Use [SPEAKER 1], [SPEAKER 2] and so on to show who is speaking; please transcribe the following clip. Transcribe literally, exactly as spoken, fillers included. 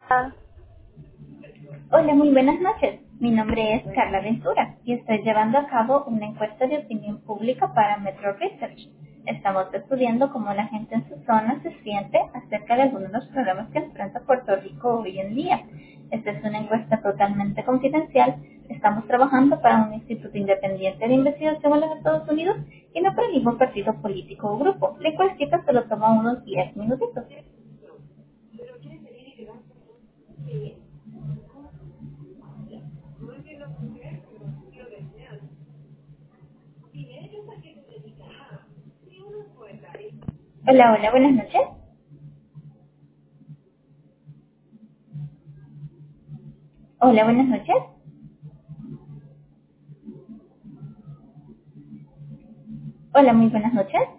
[SPEAKER 1] Ah,
[SPEAKER 2] Hola, muy buenas noches. Mi nombre es Carla Ventura y estoy llevando a cabo una encuesta de opinión pública para Metro Research. Estamos estudiando cómo la gente en su zona se siente acerca de algunos de los problemas que enfrenta Puerto Rico hoy en día. Esta es una encuesta totalmente confidencial. Estamos trabajando para un instituto independiente de investigación en los Estados Unidos y no para ningún partido político o grupo. La encuesta se lo toma unos diez minutitos. Hola, hola, buenas noches. Hola, buenas noches. Hola, muy buenas noches.